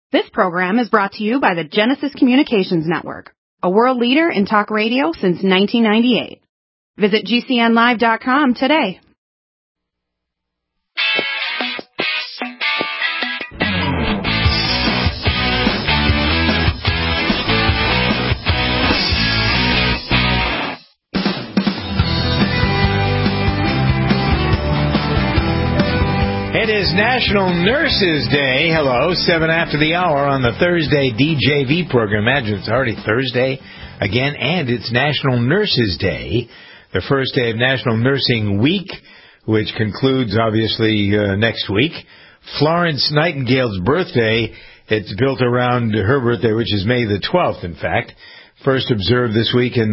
This program is brought to you by the Genesis Communications Network, a world leader in talk radio since 1998. Visit GCNlive.com today. It is National Nurses Day. Hello, 7 after the hour on the Thursday DJV program. Imagine it's already Thursday again, and it's National Nurses Day, the first day of National Nursing Week, which concludes, obviously, next week. Florence Nightingale's birthday, it's built around her birthday, which is May the 12th, in fact. First observed this week in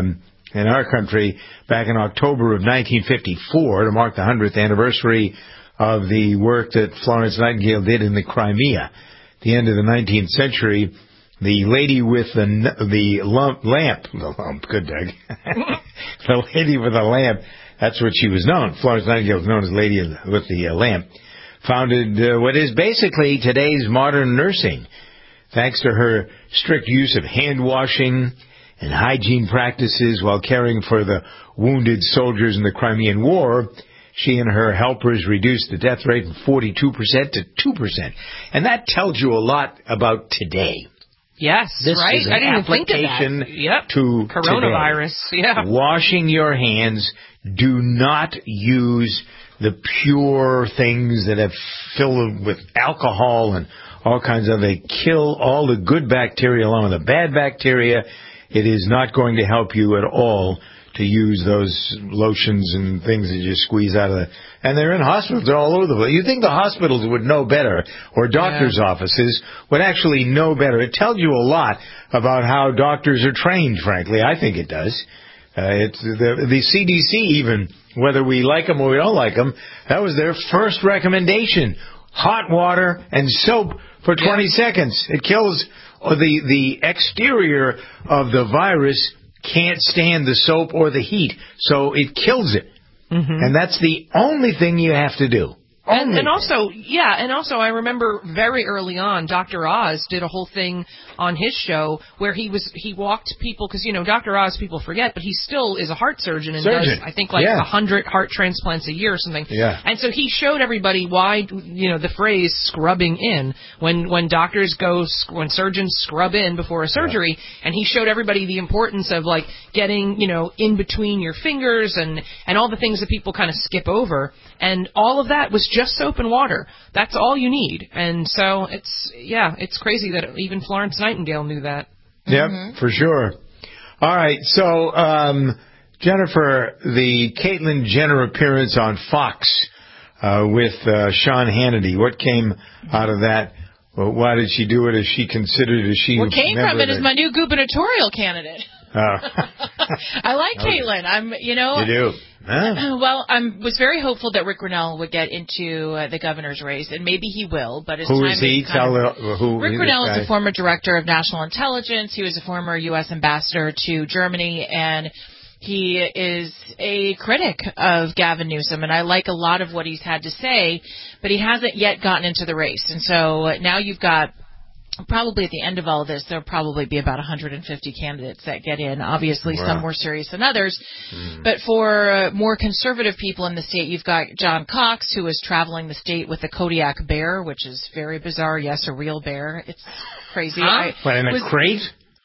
our country back in October of 1954 to mark the 100th anniversary of the work that Florence Nightingale did in the Crimea. At the end of the 19th century, the lady with the lamp, good Doug, the lady with the lamp, that's what she was known. Florence Nightingale was known as Lady with the Lamp, founded what is basically today's modern nursing. Thanks to her strict use of hand washing and hygiene practices while caring for the wounded soldiers in the Crimean War, she and her helpers reduced the death rate from 42% to 2%. And that tells you a lot about today. Yes, this right. Is an I didn't even think of application that. Yep. To coronavirus. Today. Yeah. Washing your hands. Do not use the pure things that have filled with alcohol and all kinds of. They kill all the good bacteria along with the bad bacteria. It is not going to help you at all to use those lotions and things that you squeeze out of the... And they're in hospitals. They're all over the place. You'd think the hospitals would know better, or doctors' offices would actually know better. It tells you a lot about how doctors are trained, frankly. I think it does. It's the CDC even, whether we like them or we don't like them, that was their first recommendation. Hot water and soap for 20 seconds. It kills the exterior of the virus. Can't stand the soap or the heat, so it kills it. Mm-hmm. And that's the only thing you have to do. And also, I remember very early on, Dr. Oz did a whole thing on his show where he walked people, because, Dr. Oz, people forget, but he still is a heart surgeon and does, I think, 100 heart transplants a year or something. Yeah. And so he showed everybody why, the phrase scrubbing in, when surgeons scrub in before a surgery, and he showed everybody the importance of, getting, in between your fingers and all the things that people kind of skip over. And all of that was just soap and water. That's all you need. And so it's crazy that even Florence Nightingale knew that. Yep, for sure. All right, so Jennifer, the Caitlyn Jenner appearance on Fox with Sean Hannity, what came out of that? Well, why did she do it? Is she considered? Is she? What came from it is my new gubernatorial candidate. I like Caitlyn. You do? Huh? Well, I was very hopeful that Rick Grinnell would get into the governor's race, and maybe he will. But his who time is he? Rick Grinnell is a former director of national intelligence. He was a former U.S. ambassador to Germany, and he is a critic of Gavin Newsom. And I like a lot of what he's had to say, but he hasn't yet gotten into the race. And so now you've got... Probably at the end of all of this, there'll probably be about 150 candidates that get in. Obviously, some more serious than others. But for more conservative people in the state, you've got John Cox, who is traveling the state with a Kodiak bear, which is very bizarre. Yes, a real bear. It's crazy. What, in a crate?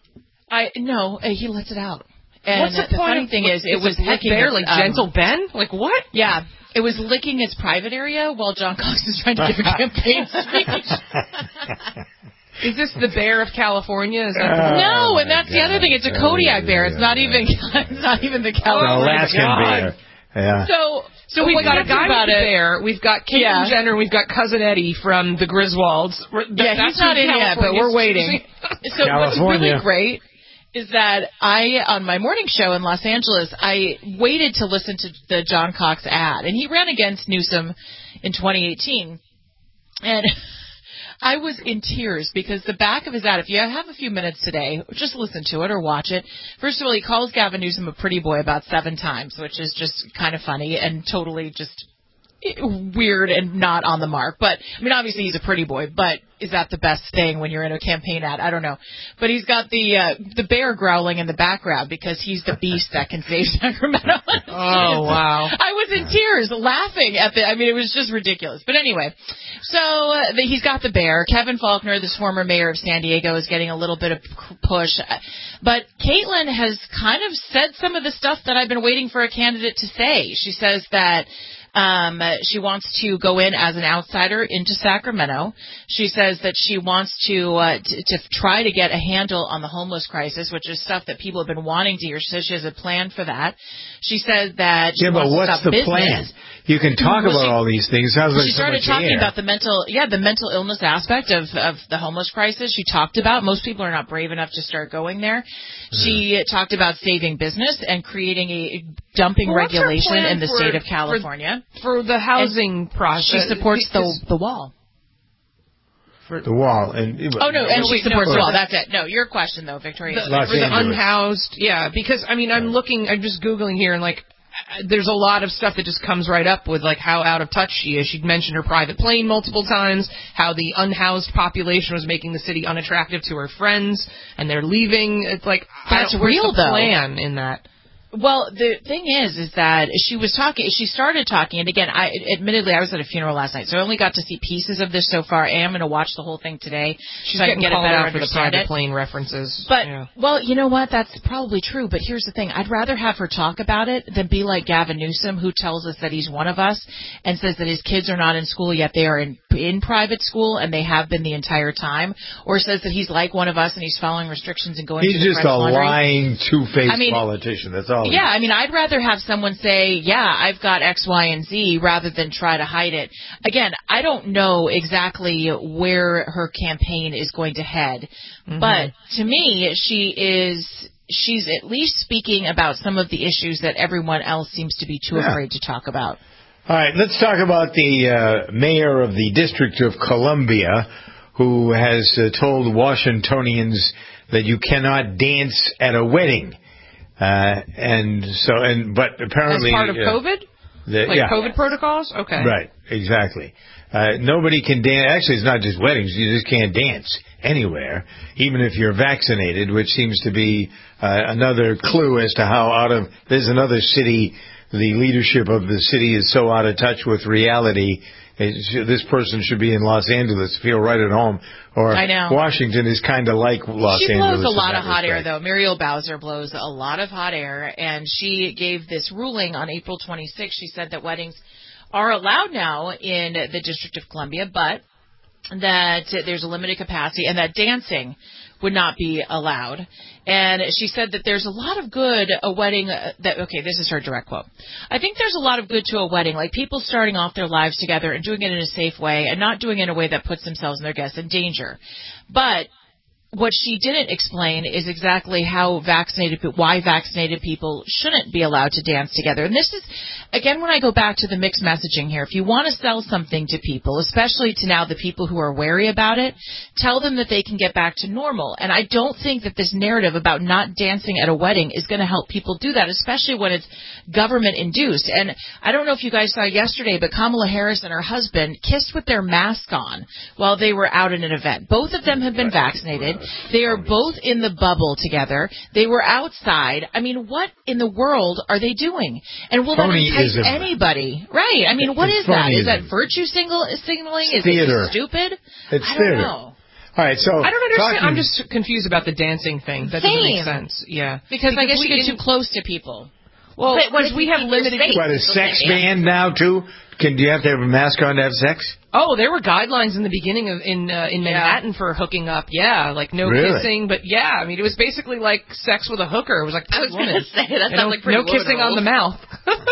No, he lets it out. And what's the funny thing is, it was licking bear, like Gentle Ben? Like what? Yeah. It was licking its private area while John Cox is trying to give a campaign speech. Is this the bear of California? Is that no, and that's the other thing. It's a Kodiak bear. It's not even the California Alaskan bear. Yeah. So we've got a guy with a bear. We've got Caitlyn Jenner. We've got Cousin Eddie from the Griswolds. He's not in yet, but we're waiting. So what's really great is that on my morning show in Los Angeles, I waited to listen to the John Cox ad, and he ran against Newsom in 2018, and I was in tears because the back of his ad, if you have a few minutes today, just listen to it or watch it. First of all, he calls Gavin Newsom a pretty boy about 7 times, which is just kind of funny and totally just weird and not on the mark. But, I mean, obviously he's a pretty boy, but is that the best thing when you're in a campaign ad? I don't know. But he's got the bear growling in the background because he's the beast that can save Sacramento. Oh, wow. I was in tears laughing at it was just ridiculous. But anyway, so he's got the bear. Kevin Faulconer, this former mayor of San Diego, is getting a little bit of push. But Caitlin has kind of said some of the stuff that I've been waiting for a candidate to say. She says that she wants to go in as an outsider into Sacramento. She says that she wants to try to get a handle on the homeless crisis, which is stuff that people have been wanting to hear. She says she has a plan for that. She says that she wants but to what's stop the business. plan? You can talk about all these things. Sounds like she started talking about the mental illness aspect of the homeless crisis. She talked about most people are not brave enough to start going there. She talked about saving business and creating a dumping regulation in the state of California for the housing process. She supports the wall. The wall. And she supports the wall. That's it. No, your question, though, Victoria. For the unhoused, because, I'm just Googling here, and, there's a lot of stuff that just comes right up with, how out of touch she is. She'd mentioned her private plane multiple times, how the unhoused population was making the city unattractive to her friends, and they're leaving. It's that's real, though. Plan in that. Well, the thing is that she started talking, and again, admittedly, I was at a funeral last night, so I only got to see pieces of this so far. I am going to watch the whole thing today. She's getting called out for the private plane references. But, well, you know what? That's probably true, but here's the thing. I'd rather have her talk about it than be like Gavin Newsom, who tells us that he's one of us and says that his kids are not in school, yet they are in private school, and they have been the entire time, or says that he's like one of us and he's following restrictions and going to the He's just a lying, two-faced politician. That's all. Yeah, I'd rather have someone say, I've got X, Y, and Z, rather than try to hide it. Again, I don't know exactly where her campaign is going to head, but to me, she's at least speaking about some of the issues that everyone else seems to be too afraid to talk about. All right, let's talk about the mayor of the District of Columbia, who has told Washingtonians that you cannot dance at a wedding. But apparently... As part of COVID? COVID protocols? Okay. Right, exactly. Nobody can dance. Actually, it's not just weddings. You just can't dance anywhere, even if you're vaccinated, which seems to be another clue as to how there's another city, the leadership of the city is so out of touch with reality. This person should be in Los Angeles, feel right at home. Or I know. Washington is kind of like Los Angeles. She blows a lot of hot air, though. Muriel Bowser blows a lot of hot air, and she gave this ruling on April 26th. She said that weddings are allowed now in the District of Columbia, but that there's a limited capacity and that dancing would not be allowed. And she said that there's a lot of good a wedding this is her direct quote. I think there's a lot of good to a wedding, like people starting off their lives together and doing it in a safe way and not doing it in a way that puts themselves and their guests in danger. But what she didn't explain is exactly why vaccinated people shouldn't be allowed to dance together. And this is, again, when I go back to the mixed messaging here, if you want to sell something to people, especially to now the people who are wary about it, tell them that they can get back to normal. And I don't think that this narrative about not dancing at a wedding is going to help people do that, especially when it's government-induced. And I don't know if you guys saw yesterday, but Kamala Harris and her husband kissed with their mask on while they were out at an event. Both of them have been vaccinated. They are both in the bubble together. They were outside. What in the world are they doing? And will that entice anybody? Right. What is that? Is that virtue signaling? Is it stupid? It's I don't know. All right, so I don't understand. I'm just confused about the dancing thing. That doesn't make sense. Yeah. Because I guess you get too close to people. Well, we have limited... What, a sex ban now, too? Do you have to have a mask on to have sex? Oh, there were guidelines in the beginning in Manhattan for hooking up. Yeah, no kissing, but it was basically like sex with a hooker. It was like, I was going to say, that sounds like pretty no kissing on the mouth.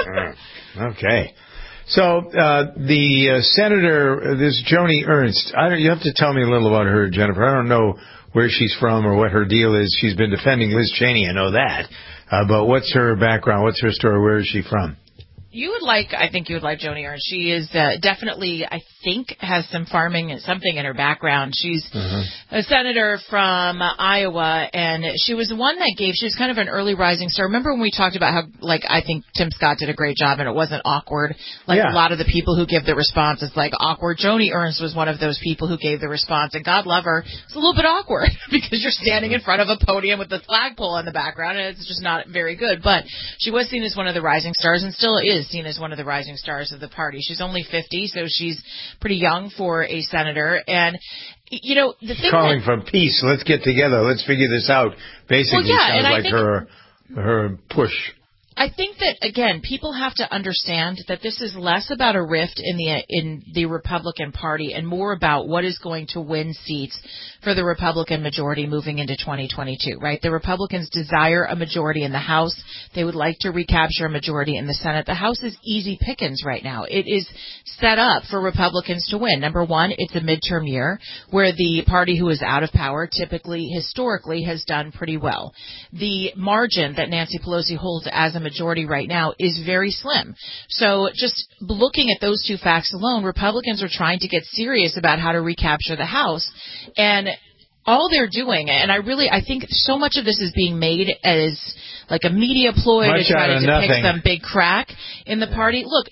Okay. So, the senator, this Joni Ernst, you have to tell me a little about her, Jennifer. I don't know where she's from or what her deal is. She's been defending Liz Cheney, I know that. But what's her background? What's her story? Where is she from? I think you would like Joni Ernst. She is definitely, I think, has some farming and something in her background. She's a senator from Iowa, and she was the one that she was kind of an early rising star. Remember when we talked about how, I think Tim Scott did a great job and it wasn't awkward? A lot of the people who give the response, it's awkward. Joni Ernst was one of those people who gave the response, and God love her, it's a little bit awkward because you're standing in front of a podium with the flagpole in the background, and it's just not very good. But she was seen as one of the rising stars and still is seen as one of the rising stars of the party. She's only 50, so she's pretty young for a senator. And, the thing calling for peace. Let's get together. Let's figure this out. Basically, sounds like her push. I think that, again, people have to understand that this is less about a rift in the Republican Party and more about what is going to win seats for the Republican majority moving into 2022, right? The Republicans desire a majority in the House. They would like to recapture a majority in the Senate. The House is easy pickings right now. It is set up for Republicans to win. Number one, it's a midterm year where the party who is out of power historically has done pretty well. The margin that Nancy Pelosi holds as a majority right now is very slim. So just looking at those two facts alone, Republicans are trying to get serious about how to recapture the House. And all they're doing, and I think so much of this is being made as a media ploy to try to depict some big crack in the party. Look,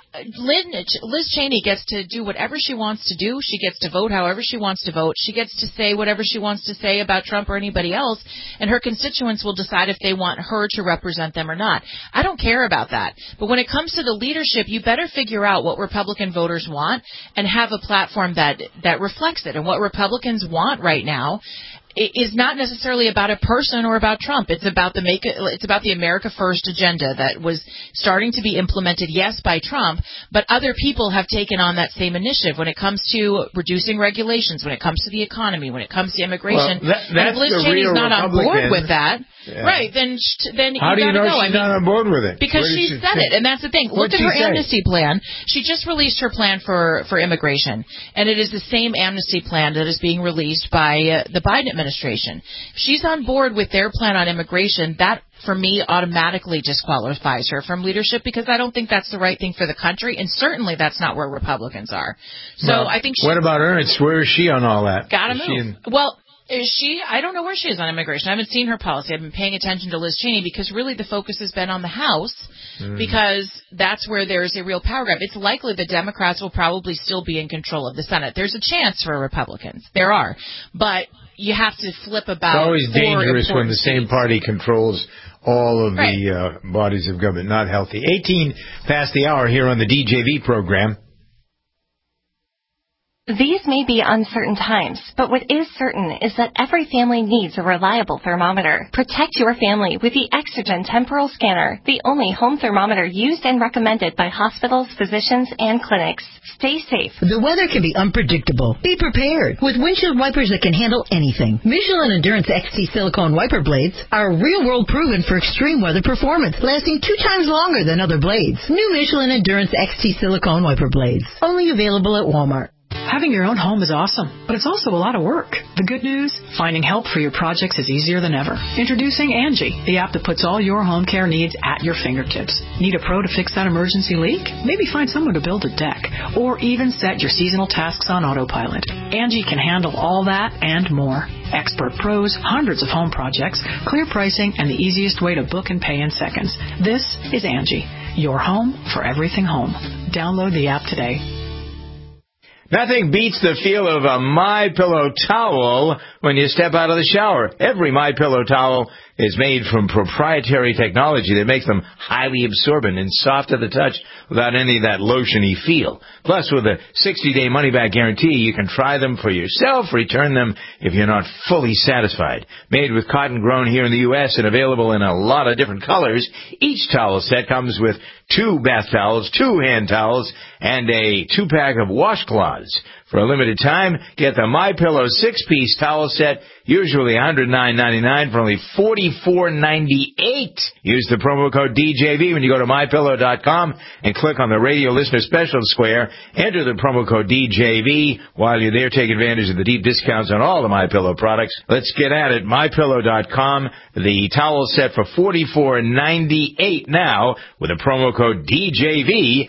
Liz Cheney gets to do whatever she wants to do. She gets to vote however she wants to vote. She gets to say whatever she wants to say about Trump or anybody else, and her constituents will decide if they want her to represent them or not. I don't care about that. But when it comes to the leadership, you better figure out what Republican voters want and have a platform that reflects it. And what Republicans want right now is not necessarily about a person or about Trump. It's about the America First agenda that was starting to be implemented, yes, by Trump, but other people have taken on that same initiative when it comes to reducing regulations, when it comes to the economy, when it comes to immigration. That's and if Liz Cheney's not on board with that, right, then how do you know she's not on board with it? Because she said it, and that's the thing. Look at her amnesty plan. She just released her plan for immigration, and it is the same amnesty plan that is being released by the Biden administration. If she's on board with their plan on immigration, that, for me, automatically disqualifies her from leadership because I don't think that's the right thing for the country, and certainly that's not where Republicans are. So I think what about Ernst? Where is she on all that? Gotta move. I don't know where she is on immigration. I haven't seen her policy. I've been paying attention to Liz Cheney because really the focus has been on the House because that's where there's a real power grab. It's likely the Democrats will probably still be in control of the Senate. There's a chance for Republicans. There are. But you have to flip about. It's always dangerous when the same party controls all of the bodies of government. Not healthy. 18 past the hour here on the DJV program. These may be uncertain times, but what is certain is that every family needs a reliable thermometer. Protect your family with the Exergen Temporal Scanner, the only home thermometer used and recommended by hospitals, physicians, and clinics. Stay safe. The weather can be unpredictable. Be prepared with windshield wipers that can handle anything. Michelin Endurance XT silicone wiper blades are real-world proven for extreme weather performance, lasting 2 times longer than other blades. New Michelin Endurance XT silicone wiper blades, only available at Walmart. Having your own home is awesome, but it's also a lot of work. The good news? Finding help for your projects is easier than ever. Introducing Angie, the app that puts all your home care needs at your fingertips. Need a pro to fix that emergency leak? Maybe find someone to build a deck, or even set your seasonal tasks on autopilot. Angie can handle all that and more. Expert pros, hundreds of home projects, clear pricing, and the easiest way to book and pay in seconds. This is Angie, your home for everything home. Download the app today. Nothing beats the feel of a MyPillow towel when you step out of the shower. Every MyPillow towel is made from proprietary technology that makes them highly absorbent and soft to the touch without any of that lotiony feel. Plus, with a 60-day money-back guarantee, you can try them for yourself, return them if you're not fully satisfied. Made with cotton grown here in the U.S. and available in a lot of different colors, each towel set comes with 2 bath towels, 2 hand towels, and a 2-pack of washcloths. For a limited time, get the MyPillow 6-piece towel set, usually $109.99 for only $44.98. Use the promo code DJV when you go to MyPillow.com and click on the radio listener special square. Enter the promo code DJV. While you're there, take advantage of the deep discounts on all the MyPillow products. Let's get at it. MyPillow.com. The towel set for $44.98 now with a promo code DJV.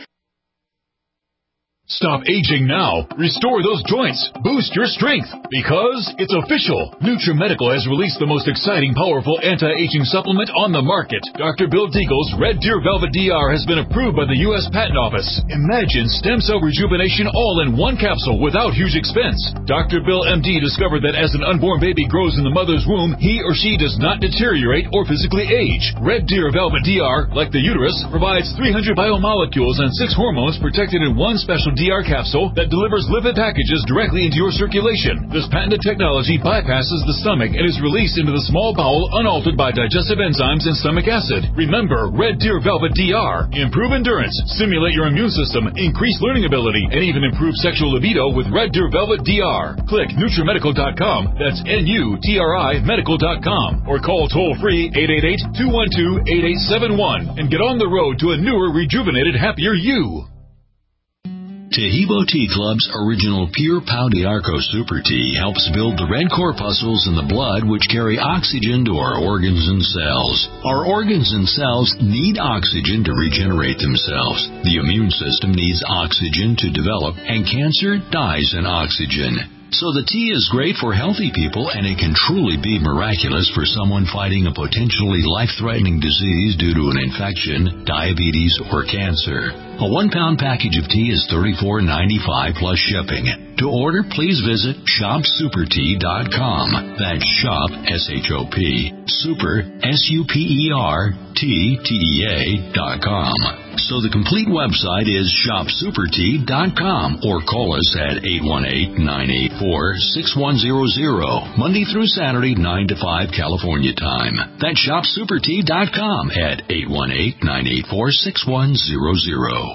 Stop aging now. Restore those joints. Boost your strength. Because it's official. NutriMedical has released the most exciting, powerful anti-aging supplement on the market. Dr. Bill Deagle's Red Deer Velvet DR has been approved by the U.S. Patent Office. Imagine stem cell rejuvenation all in one capsule without huge expense. Dr. Bill MD discovered that as an unborn baby grows in the mother's womb, he or she does not deteriorate or physically age. Red Deer Velvet DR, like the uterus, provides 300 biomolecules and 6 hormones protected in one special DR capsule that delivers lipid packages directly into your circulation. This patented technology bypasses the stomach and is released into the small bowel unaltered by digestive enzymes and stomach acid. Remember, Red Deer Velvet DR. Improve endurance, stimulate your immune system, increase learning ability, and even improve sexual libido with Red Deer Velvet DR. Click NutriMedical.com, that's NUTRI Medical.com, or call toll-free 888-212-8871 and get on the road to a newer, rejuvenated, happier you. Tahibo Tea Club's original Pure Pau d'Arco Super Tea helps build the red corpuscles in the blood which carry oxygen to our organs and cells. Our organs and cells need oxygen to regenerate themselves. The immune system needs oxygen to develop, and cancer dies in oxygen. So the tea is great for healthy people, and it can truly be miraculous for someone fighting a potentially life-threatening disease due to an infection, diabetes, or cancer. A 1-pound package of tea is $34.95 plus shipping. To order, please visit shopsupertea.com. That's shop, S-H-O-P, super, S-U-P-E-R-T-T-E-A.com. So the complete website is shopsupertea.com, or call us at 818-984-6100, Monday through Saturday, 9 to 5 California time. That's shopsupertea.com at 818-984-6100.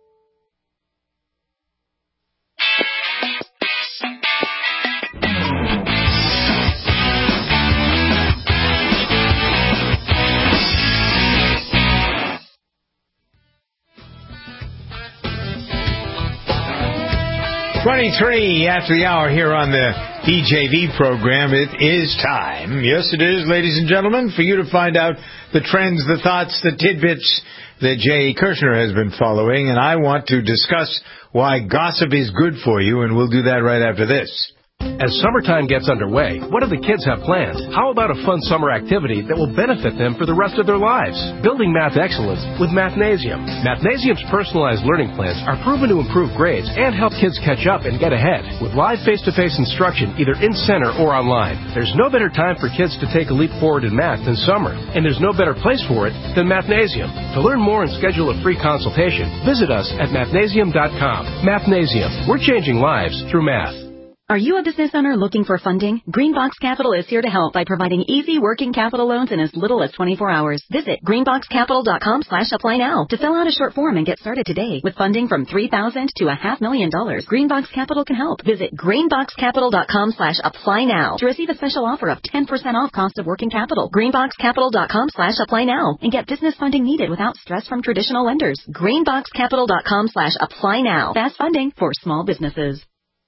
.23 after the hour here on the DJV program. It is time, yes it is, ladies and gentlemen, for you to find out the trends, the thoughts, the tidbits that Jay Kirshner has been following, and I want to discuss why gossip is good for you, and we'll do that right after this. As summertime gets underway, what do the kids have planned? How about a fun summer activity that will benefit them for the rest of their lives? Building math excellence with Mathnasium. Mathnasium's personalized learning plans are proven to improve grades and help kids catch up and get ahead. With live face-to-face instruction either in center or online, there's no better time for kids to take a leap forward in math than summer, and there's no better place for it than Mathnasium. To learn more and schedule a free consultation, visit us at mathnasium.com. Mathnasium. We're changing lives through math. Are you a business owner looking for funding? Greenbox Capital is here to help by providing easy working capital loans in as little as 24 hours. Visit greenboxcapital.com/apply now to fill out a short form and get started today. With funding from $3,000 to $500,000, Greenbox Capital can help. Visit greenboxcapital.com/apply now to receive a special offer of 10% off cost of working capital. Greenboxcapital.com/apply now and get business funding needed without stress from traditional lenders. Greenboxcapital.com/apply now. Fast funding for small businesses.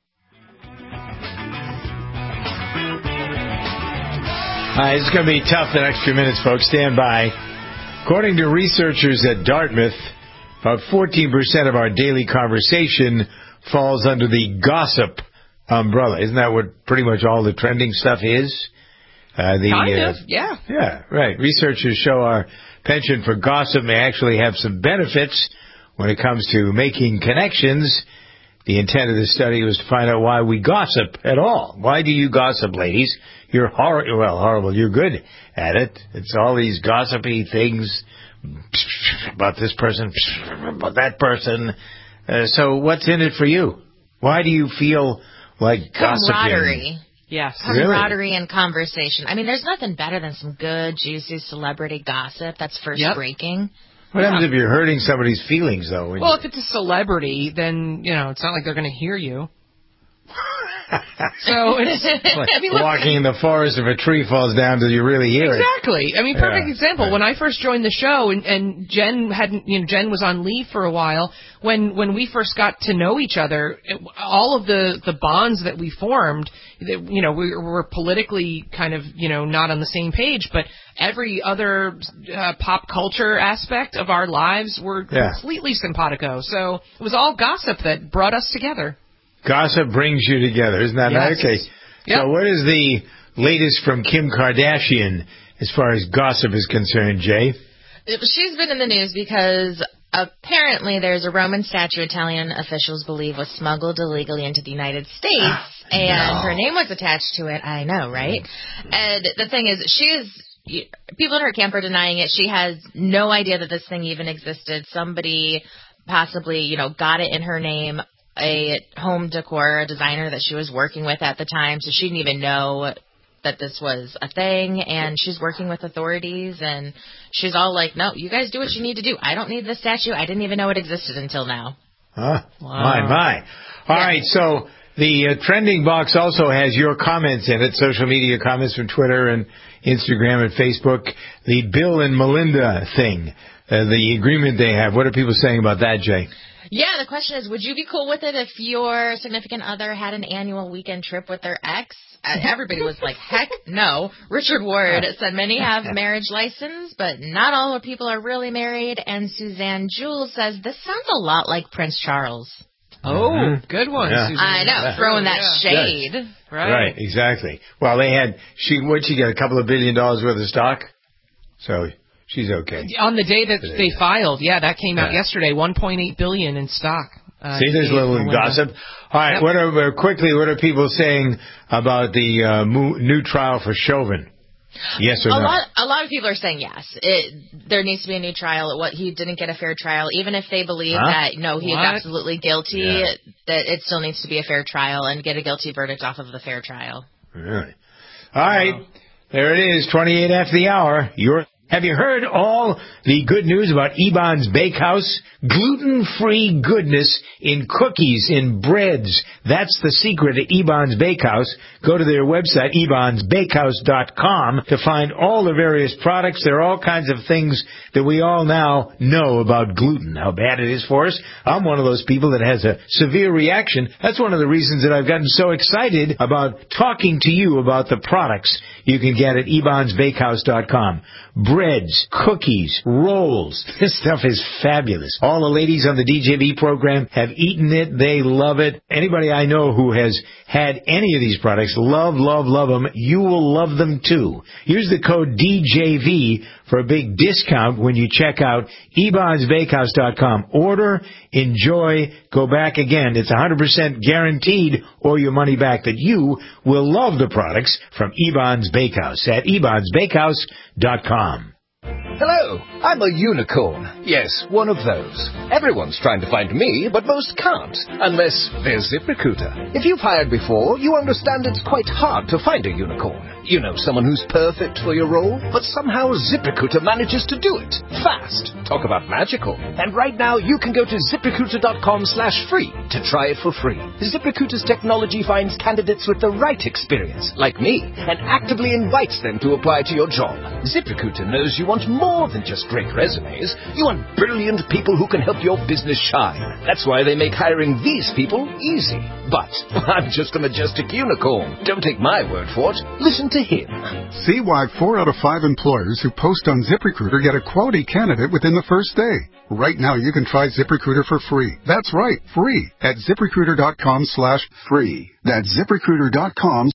It's going to be tough the next few minutes, folks. Stand by. According to researchers at Dartmouth, about 14% of our daily conversation falls under the gossip umbrella. Isn't that what pretty much all the trending stuff is? Kind of, yeah. Yeah, right. Researchers show our penchant for gossip may actually have some benefits when it comes to making connections. The intent of the study was to find out why we gossip at all. Why do you gossip, ladies? You're horrible. You're good at it. It's all these gossipy things about this person, about that person. So what's in it for you? Why do you feel like gossiping? Camaraderie. Yes. Camaraderie and conversation. I mean, there's nothing better than some good, juicy celebrity gossip that's first breaking. What happens if you're hurting somebody's feelings, though? Well, if it's a celebrity, then, it's not like they're going to hear you. So it's walking in the forest, if a tree falls down, do you really hear it? Exactly. I mean, perfect example. Right. When I first joined the show, and Jen Jen was on leave for a while. When we first got to know each other, all of the bonds that we formed, we were politically kind of not on the same page, but every other pop culture aspect of our lives were completely simpatico. So it was all gossip that brought us together. Gossip brings you together, isn't that right? Okay. Yep. So what is the latest from Kim Kardashian as far as gossip is concerned, Jay? She's been in the news because apparently there's a Roman statue Italian officials believe was smuggled illegally into the United States, and her name was attached to it. I know, right? And the thing is, people in her camp are denying it. She has no idea that this thing even existed. Somebody possibly, got it in her name, a home decor designer that she was working with at the time, so she didn't even know that this was a thing, and she's working with authorities, and she's all like, no, you guys do what you need to do. I don't need this statue. I didn't even know it existed until now. Huh? Wow. My. All right, so the trending box also has your comments in it, social media comments from Twitter and Instagram and Facebook. The Bill and Melinda thing, the agreement they have. What are people saying about that, Jay? Yeah, the question is, would you be cool with it if your significant other had an annual weekend trip with their ex? Everybody was like, heck no. Richard Ward said many have marriage license, but not all the people are really married. And Suzanne Jules says, this sounds a lot like Prince Charles. Oh, good one, Suzanne. I know, throwing that shade. Yes. Right, exactly. Well, she got a couple of $1 billion worth of stock, so she's okay. On the day that they filed, that came out yesterday, $1.8 billion in stock. See, there's a little gossip. All right, what are people saying about the new trial for Chauvin? Yes or no? A lot of people are saying yes. There needs to be a new trial. He didn't get a fair trial, even if they believe that he is absolutely guilty. That it still needs to be a fair trial and get a guilty verdict off of the fair trial. Really? All right, there it is. 28 after the hour. Have you heard all the good news about Eban's Bakehouse? Gluten-free goodness in cookies, in breads. That's the secret at Eban's Bakehouse. Go to their website, ebansbakehouse.com, to find all the various products. There are all kinds of things that we all now know about gluten, how bad it is for us. I'm one of those people that has a severe reaction. That's one of the reasons that I've gotten so excited about talking to you about the products you can get at ebansbakehouse.com. Breads, cookies, rolls. This stuff is fabulous. All the ladies on the DJV program have eaten it. They love it. Anybody I know who has had any of these products, love them. You will love them too. Use the code DJV for a big discount when you check out ebansbakehouse.com. Order, enjoy, go back again. It's 100% guaranteed or your money back that you will love the products from Eban's Bakehouse at ebansbakehouse.com. Hello, I'm a unicorn. Yes, one of those. Everyone's trying to find me, but most can't, unless there's ZipRecruiter. If you've hired before, you understand it's quite hard to find a unicorn. You know, someone who's perfect for your role, but somehow ZipRecruiter manages to do it. Fast. Talk about magical. And right now, you can go to ZipRecruiter.com/free to try it for free. ZipRecruiter's technology finds candidates with the right experience, like me, and actively invites them to apply to your job. ZipRecruiter knows you want more than just great resumes. You want brilliant people who can help your business shine. That's why they make hiring these people easy. But I'm just a majestic unicorn. Don't take my word for it. Listen to him. See why 4 out of 5 employers who post on ZipRecruiter get a quality candidate within the first day. Right now you can try ZipRecruiter for free. That's right, free at ZipRecruiter.com/free. That's ZipRecruiter.com.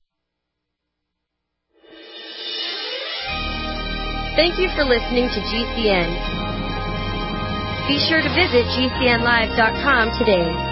Thank you for listening to GCN. Be sure to visit GCNlive.com today.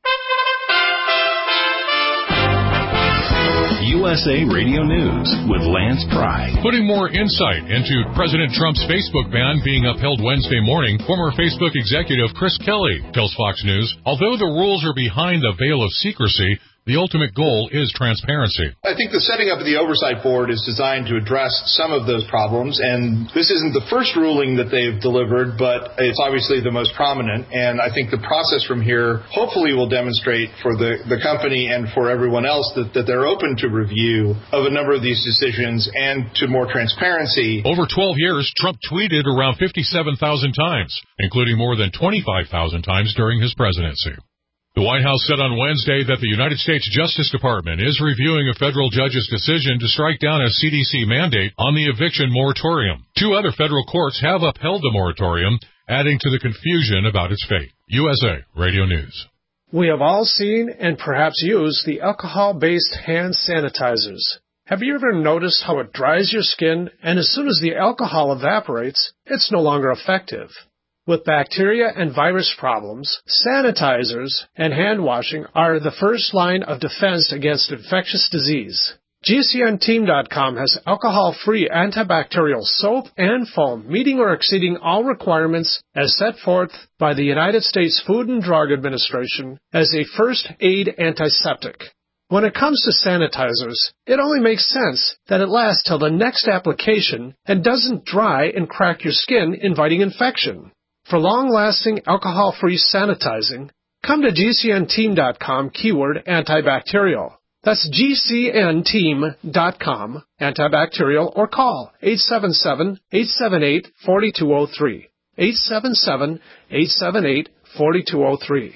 USA Radio News with Lance Pry. Putting more insight into President Trump's Facebook ban being upheld Wednesday morning, former Facebook executive Chris Kelly tells Fox News, although the rules are behind the veil of secrecy, The ultimate goal is transparency. I think the setting up of the Oversight Board is designed to address some of those problems, and this isn't the first ruling that they've delivered, but it's obviously the most prominent, and I think the process from here hopefully will demonstrate for the company and for everyone else that they're open to review of a number of these decisions and to more transparency. Over 12 years, Trump tweeted around 57,000 times, including more than 25,000 times during his presidency. The White House said on Wednesday that the United States Justice Department is reviewing a federal judge's decision to strike down a CDC mandate on the eviction moratorium. 2 other federal courts have upheld the moratorium, adding to the confusion about its fate. USA Radio News. We have all seen and perhaps used the alcohol-based hand sanitizers. Have you ever noticed how it dries your skin, and as soon as the alcohol evaporates, it's no longer effective? With bacteria and virus problems, sanitizers and hand washing are the first line of defense against infectious disease. GCNteam.com has alcohol-free antibacterial soap and foam meeting or exceeding all requirements as set forth by the United States Food and Drug Administration as a first aid antiseptic. When it comes to sanitizers, it only makes sense that it lasts till the next application and doesn't dry and crack your skin, inviting infection. For long-lasting alcohol-free sanitizing, come to GCNteam.com keyword antibacterial. That's GCNteam.com antibacterial or call 877-878-4203. 877-878-4203.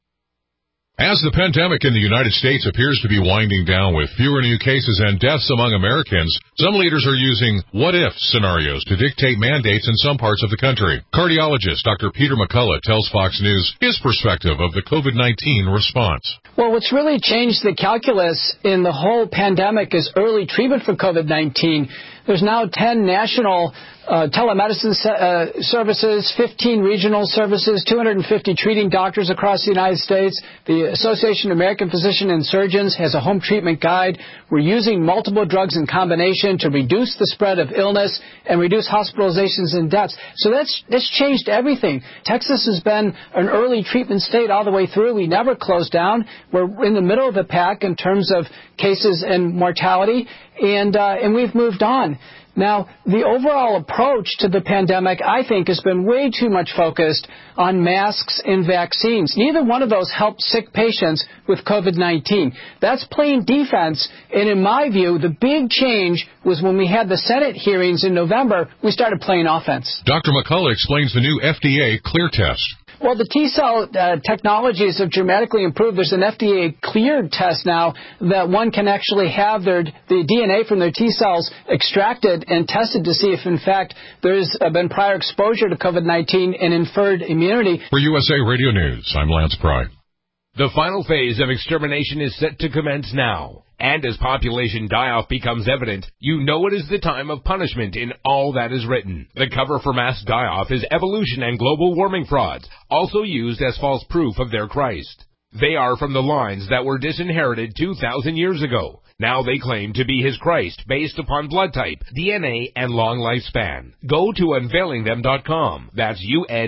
As the pandemic in the United States appears to be winding down with fewer new cases and deaths among Americans, some leaders are using what-if scenarios to dictate mandates in some parts of the country. Cardiologist Dr. Peter McCullough tells Fox News his perspective of the COVID-19 response. Well, what's really changed the calculus in the whole pandemic is early treatment for COVID-19. There's now 10 national telemedicine services, 15 regional services, 250 treating doctors across the United States. The Association of American Physicians and Surgeons has a home treatment guide. We're using multiple drugs in combination to reduce the spread of illness and reduce hospitalizations and deaths. So that's changed everything. Texas has been an early treatment state all the way through. We never closed down. We're in the middle of the pack in terms of cases and mortality, and we've moved on. Now, the overall approach to the pandemic, I think, has been way too much focused on masks and vaccines. Neither one of those helped sick patients with COVID-19. That's playing defense, and in my view, the big change was when we had the Senate hearings in November, we started playing offense. Dr. McCullough explains the new FDA Clear test. Well, the T-cell technologies have dramatically improved. There's an FDA-cleared test now that one can actually have the DNA from their T-cells extracted and tested to see if, in fact, there's been prior exposure to COVID-19 and inferred immunity. For USA Radio News, I'm Lance Pry. The final phase of extermination is set to commence now. And as population die-off becomes evident, you know it is the time of punishment in all that is written. The cover for mass die-off is evolution and global warming frauds, also used as false proof of their Christ. They are from the lines that were disinherited 2,000 years ago. Now they claim to be his Christ based upon blood type, DNA, and long lifespan. Go to unveilingthem.com. That's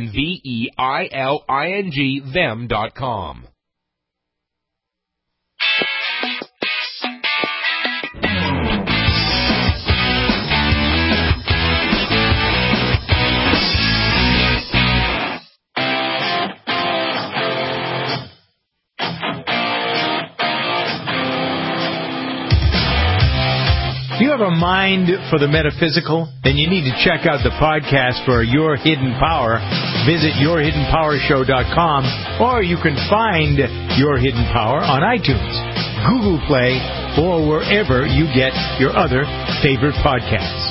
UNVEILING them.com. If you have a mind for the metaphysical, then you need to check out the podcast for Your Hidden Power. Visit yourhiddenpowershow.com, or you can find Your Hidden Power on iTunes, Google Play, or wherever you get your other favorite podcasts.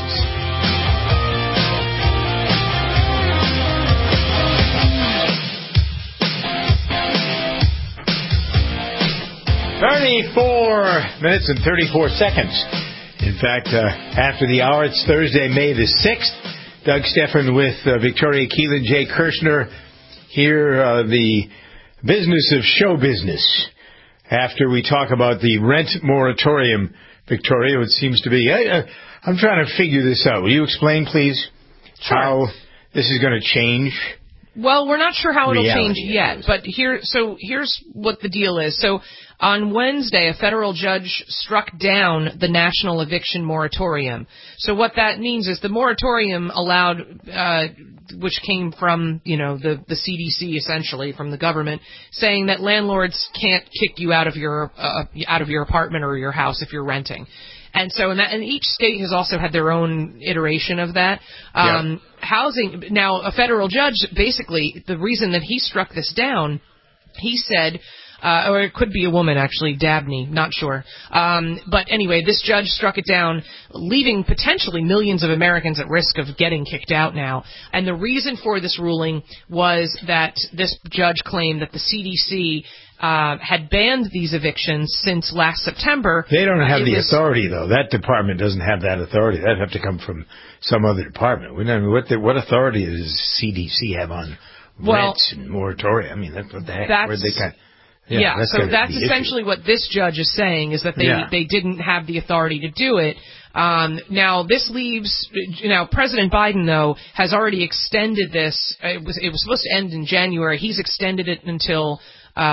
.34 and 34 seconds. In fact, after the hour, it's Thursday, May the 6th. Doug Stephan with Victoria Keelan, Jay Kirshner, here, the business of show business. After we talk about the rent moratorium, Victoria, it seems to be... I'm trying to figure this out. Will you explain, please, how this is going to change Well, we're not sure how it'll change reality yet, but here's what the deal is. So on Wednesday, a federal judge struck down the national eviction moratorium. So what that means is the moratorium allowed, which came from, the CDC essentially, from the government, saying that landlords can't kick you out of your apartment or your house if you're renting. And so, and each state has also had their own iteration of that. Housing, now a federal judge, basically, the reason that he struck this down, he said, or it could be a woman actually, Dabney, not sure. But anyway, this judge struck it down, leaving potentially millions of Americans at risk of getting kicked out now. And the reason for this ruling was that this judge claimed that the CDC had banned these evictions since last September. They don't have the authority, though. That department doesn't have that authority. That'd have to come from some other department. What authority does CDC have on rents and moratorium? I mean, what the heck? Where they kind so that's essentially what this judge is saying, is that they didn't have the authority to do it. Now this leaves. Now President Biden, though, has already extended this. It was supposed to end in January. He's extended it until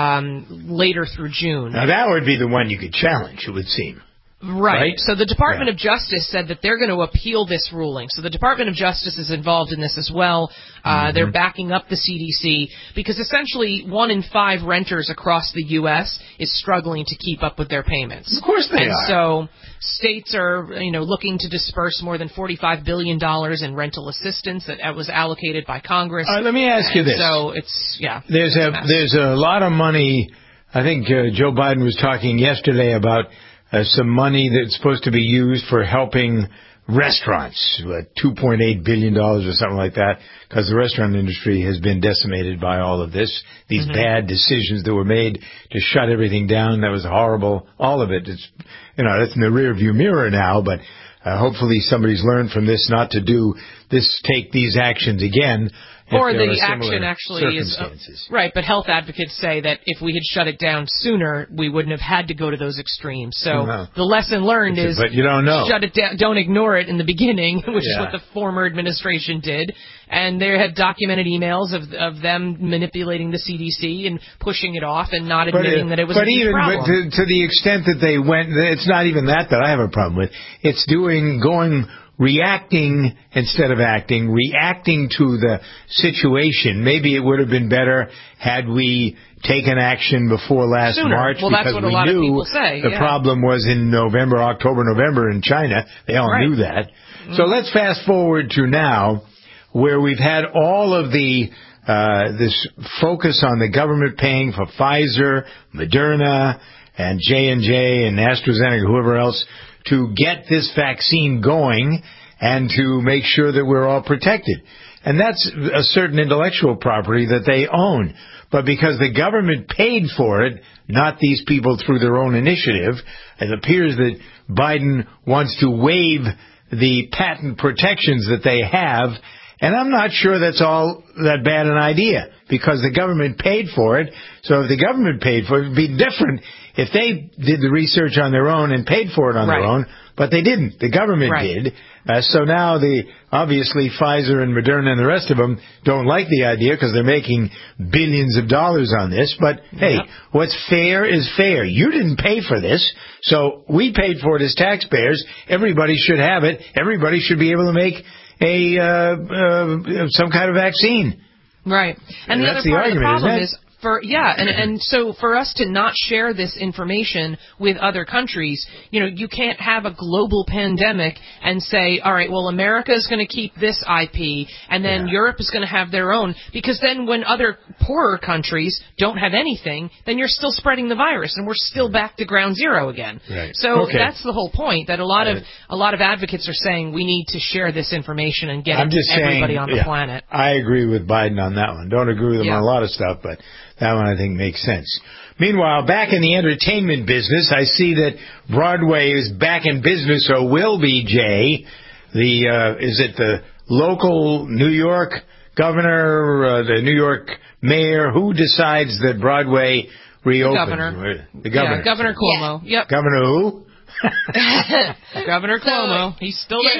later through June. Now that would be the one you could challenge, it would seem. Right. So the Department of Justice said that they're going to appeal this ruling. So the Department of Justice is involved in this as well. They're backing up the CDC because essentially 1 in 5 renters across the U.S. is struggling to keep up with their payments. Of course they are. And so states are, looking to disperse more than $45 billion in rental assistance that was allocated by Congress. Let me ask you this. So it's, There's a lot of money. I think Joe Biden was talking yesterday about some money that's supposed to be used for helping restaurants, $2.8 billion or something like that, because the restaurant industry has been decimated by all of this, these bad decisions that were made to shut everything down. That was horrible. All of it. It's, that's in the rearview mirror now, but hopefully somebody's learned from this not to do this, take these actions again. Or the action actually is right, but health advocates say that if we had shut it down sooner, we wouldn't have had to go to those extremes. So the lesson learned is, but you don't know. Shut it down, don't ignore it in the beginning, which is what the former administration did. And they had documented emails of them manipulating the CDC and pushing it off and not admitting that it was a big problem. But to the extent that they went, it's not even that I have a problem with. It's reacting instead of acting, reacting to the situation. Maybe it would have been better had we taken action before last March, well, because we knew the problem was in October, November in China. They all knew that. So let's fast forward to now, where we've had all of the this focus on the government paying for Pfizer, Moderna, and J&J and AstraZeneca, whoever else, to get this vaccine going and to make sure that we're all protected. And that's a certain intellectual property that they own. But because the government paid for it, not these people through their own initiative, it appears that Biden wants to waive the patent protections that they have. And I'm not sure that's all that bad an idea, because the government paid for it. So if the government paid for it, it would be different if they did the research on their own and paid for it on their own. But they didn't. The government did. So now obviously Pfizer and Moderna and the rest of them don't like the idea because they're making billions of dollars on this. But hey, what's fair is fair. You didn't pay for this, so we paid for it as taxpayers. Everybody should have it. Everybody should be able to make some kind of vaccine. Right. And the other part of the problem is so for us to not share this information with other countries, you can't have a global pandemic and say, all right, well, America is going to keep this IP and then Europe is going to have their own, because then when other poorer countries don't have anything, then you're still spreading the virus and we're still back to ground zero again. Right. So that's the whole point, that a lot of advocates are saying we need to share this information and get it to everybody on the planet. I agree with Biden on that one. Don't agree with him on a lot of stuff, but that one I think makes sense. Meanwhile, back in the entertainment business, I see that Broadway is back in business, or will be, Jay. Is it the local New York governor, the New York mayor? Who decides that Broadway reopens? The governor. Yeah, Governor Cuomo. Yep. Governor who? Governor Cuomo. He's still there.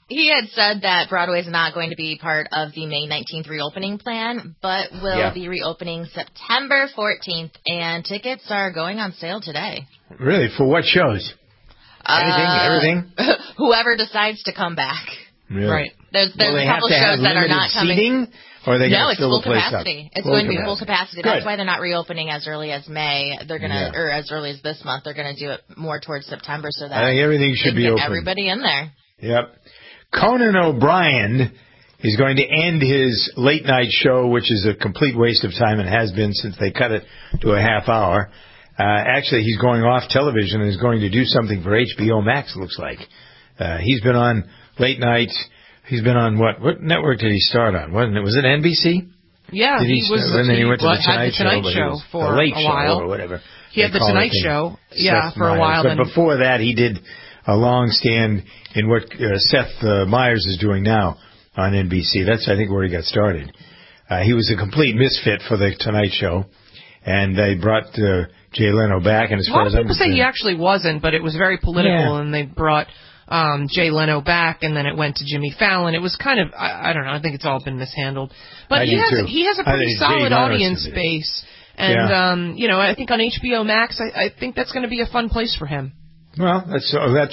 He had said that Broadway is not going to be part of the May 19th reopening plan, but will be reopening September 14th, and tickets are going on sale today. Really? For what shows? Everything? Whoever decides to come back. Really? Right. There's a couple shows that are not coming. Seating? Or are they no, it's fill full the place capacity. Up? It's going to be full capacity. Good. That's why they're not reopening as early as May. They're gonna, or as early as this month. They're gonna do it more towards September, so that I think everything should be open. Everybody in there. Yep. Conan O'Brien is going to end his late night show, which is a complete waste of time and has been since they cut it to a half hour. Actually, he's going off television and is going to do something for HBO Max, looks like. He's been on late nights. He's been on what network did he start on? Was it NBC? Yeah, he was. And then he went to the Tonight Show for the Late a while. Show or whatever. He had the Tonight Show, for a while. But before that, he did a long stand in what Seth Meyers is doing now on NBC. That's, I think, where he got started. He was a complete misfit for the Tonight Show, and they brought Jay Leno back. And as far as people say he actually wasn't, but it was very political, and they brought Jay Leno back, and then it went to Jimmy Fallon. It was kind of, I don't know, I think it's all been mishandled. But he has a pretty solid audience base. And, I think on HBO Max, I think that's going to be a fun place for him. Well, that's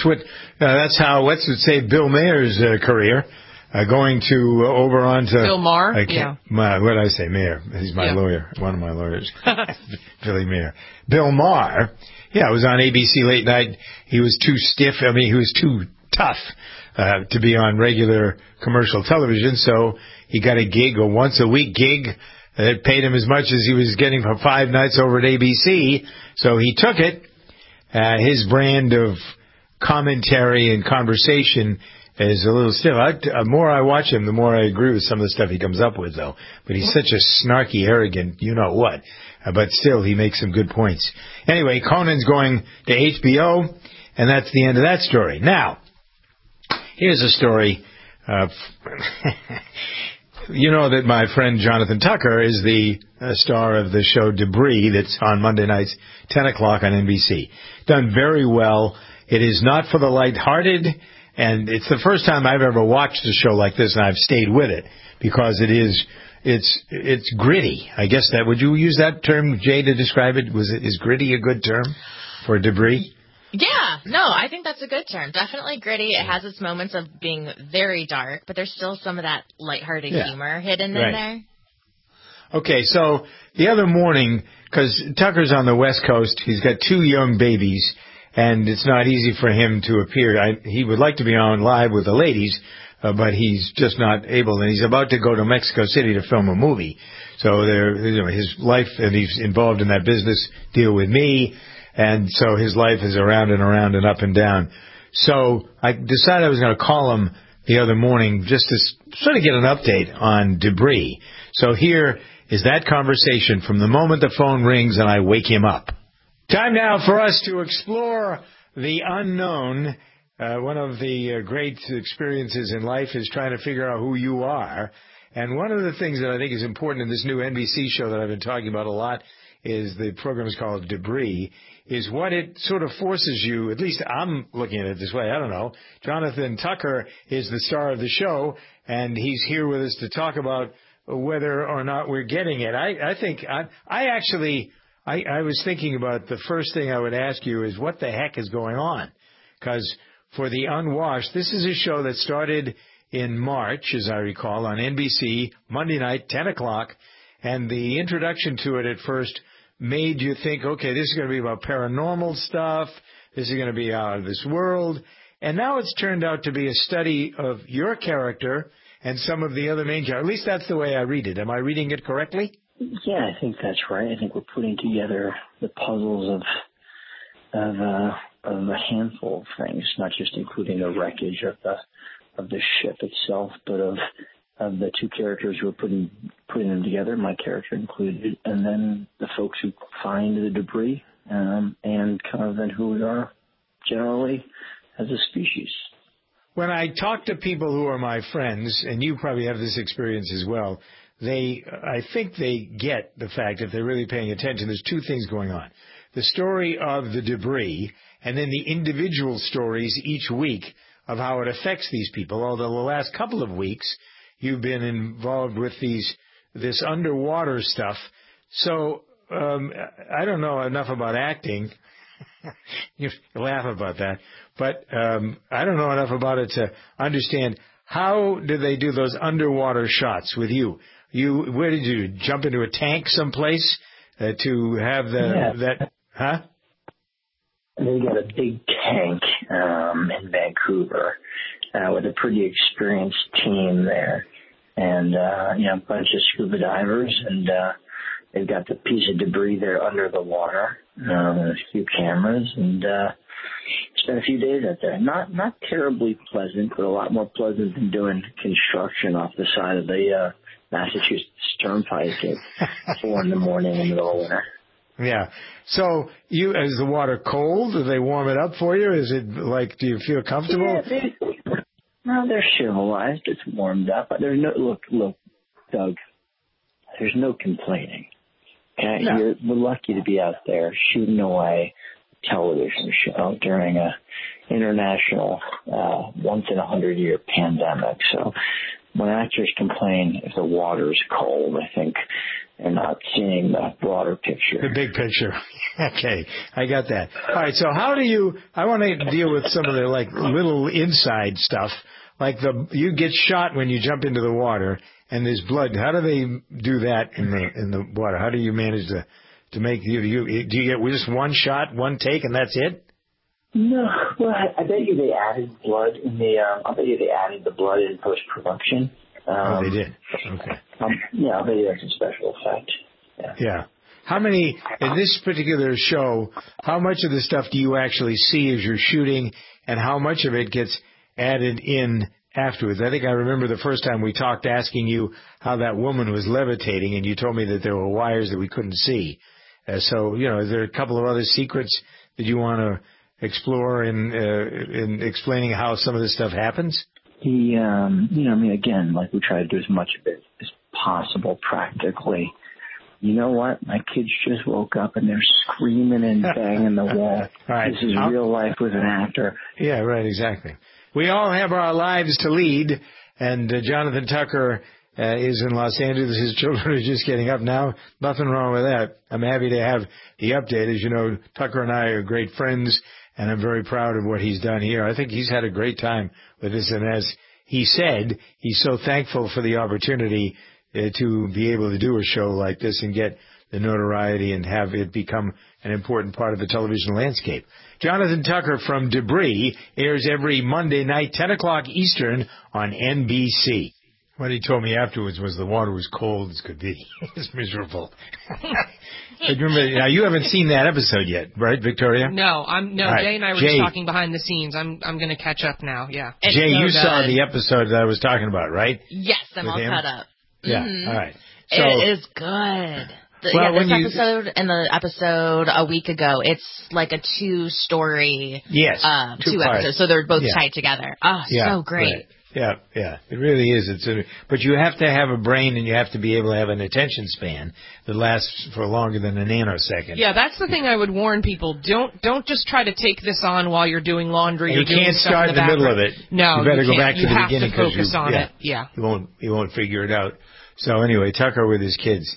how, Bill Mayer's career, going to over onto Bill Maher. What did I say? Mayer. He's my lawyer, one of my lawyers. Billy Mayer. Bill Maher. Yeah, it was on ABC late night. He was too stiff. I mean, he was too tough to be on regular commercial television. So he got a gig, a once a week gig. It paid him as much as he was getting for 5 nights over at ABC. So he took it. His brand of commentary and conversation is a little stiff. The more I watch him, the more I agree with some of the stuff he comes up with, though. But he's such a snarky, arrogant, you-know-what. But still, he makes some good points. Anyway, Conan's going to HBO, and that's the end of that story. Now, here's a story. You know that my friend Jonathan Tucker is the star of the show Debris that's on Monday nights, 10 o'clock on NBC. Done very well. It is not for the lighthearted, and it's the first time I've ever watched a show like this, and I've stayed with it, because it's gritty. I guess that, would you use that term, Jay, to describe it? Is gritty a good term for Debris? Yeah, no, I think that's a good term. Definitely gritty. It has its moments of being very dark, but there's still some of that lighthearted humor hidden in there. Okay, so the other morning, because Tucker's on the West Coast, he's got 2 young babies, and it's not easy for him to appear. He would like to be on live with the ladies, but he's just not able, and he's about to go to Mexico City to film a movie. So his life, and he's involved in that business deal with me, and so his life is around and around and up and down. So I decided I was going to call him the other morning just to sort of get an update on Debris. So here is that conversation from the moment the phone rings and I wake him up. Time now for us to explore the unknown. One of the great experiences in life is trying to figure out who you are. And one of the things that I think is important in this new NBC show that I've been talking about a lot is the program is called Debris, is what it sort of forces you, at least I'm looking at it this way, I don't know. Jonathan Tucker is the star of the show, and he's here with us to talk about whether or not we're getting it. I think I was thinking about the first thing I would ask you is what the heck is going on? Because for the unwashed, this is a show that started in March, as I recall, on NBC, Monday night, 10 o'clock, and the introduction to it at first made you think, okay, this is going to be about paranormal stuff, this is going to be out of this world, and now it's turned out to be a study of your character and some of the other main characters. At least that's the way I read it. Am I reading it correctly? Yeah, I think that's right. I think we're putting together the puzzles of a handful of things, not just including the wreckage of the ship itself, but of the 2 characters who are putting them together, my character included, and then the folks who find the debris, and kind of then who we are generally as a species. When I talk to people who are my friends, and you probably have this experience as well, I think they get the fact, if they're really paying attention, there's 2 things going on. The story of the debris, and then the individual stories each week of how it affects these people, although the last couple of weeks you've been involved with this underwater stuff. So I don't know enough about acting. You laugh about that. But I don't know enough about it to understand, how do they do those underwater shots with you? Where did you jump into a tank someplace to have that? Huh? They got a big tank in Vancouver with a pretty experienced team there, and a bunch of scuba divers, and they've got the piece of debris there under the water, and a few cameras, and spent a few days out there. Not terribly pleasant, but a lot more pleasant than doing construction off the side of the Massachusetts Turnpike at 4 in the morning in the middle of winter. Yeah. So is the water cold? Do they warm it up for you? Is it like, do you feel comfortable? Yeah, they're civilized. It's warmed up. But there's no, look, Doug, there's no complaining. Okay? No. We're lucky to be out there shooting away a television show during a international once in 100-year pandemic. So when actors complain if the water's cold, I think they're not seeing the broader picture. The big picture. Okay, I got that. All right, so I want to deal with some of the little inside stuff. Like you get shot when you jump into the water and there's blood. How do they do that in the water? How do you manage to make do you get just one shot, one take, and that's it? No, well, I bet you they added blood in the. I bet you they added the blood in post-production. They did. Okay. Yeah, I bet you that's a special effect. Yeah. How many in this particular show? How much of the stuff do you actually see as you're shooting, and how much of it gets added in afterwards? I think I remember the first time we talked, asking you how that woman was levitating, and you told me that there were wires that we couldn't see. So is there a couple of other secrets that you want to explore in explaining how some of this stuff happens? Again, we try to do as much of it as possible practically. You know what? My kids just woke up and they're screaming and banging the wall. Right. This is real life with an actor. Yeah, right, exactly. We all have our lives to lead, and Jonathan Tucker is in Los Angeles. His children are just getting up now. Nothing wrong with that. I'm happy to have the update. As you know, Tucker and I are great friends, and I'm very proud of what he's done here. I think he's had a great time with this, and as he said, he's so thankful for the opportunity to be able to do a show like this and get the notoriety and have it become an important part of the television landscape. Jonathan Tucker from Debris airs every Monday night, 10 o'clock Eastern on NBC. What he told me afterwards was the water was cold as could be. It's miserable. But remember, now you haven't seen that episode yet, right, Victoria? No, right. Jay and I were just talking behind the scenes. I'm going to catch up now. Yeah. Jay, you saw the episode that I was talking about, right? Yes, I'm all caught up. Yeah. Mm-hmm. All right. So, it is good. This episode and the episode a week ago, it's like a two-story. Yes. Two episodes, so they're both tied together. Oh, so great. Right. Yeah, it really is. But you have to have a brain, and you have to be able to have an attention span that lasts for longer than a nanosecond. Yeah, that's the thing I would warn people. Don't just try to take this on while you're doing laundry. And you can't start in the middle of it. No, you better go back to the beginning because you have to focus on it. Yeah, you won't figure it out. So anyway, Tucker with his kids.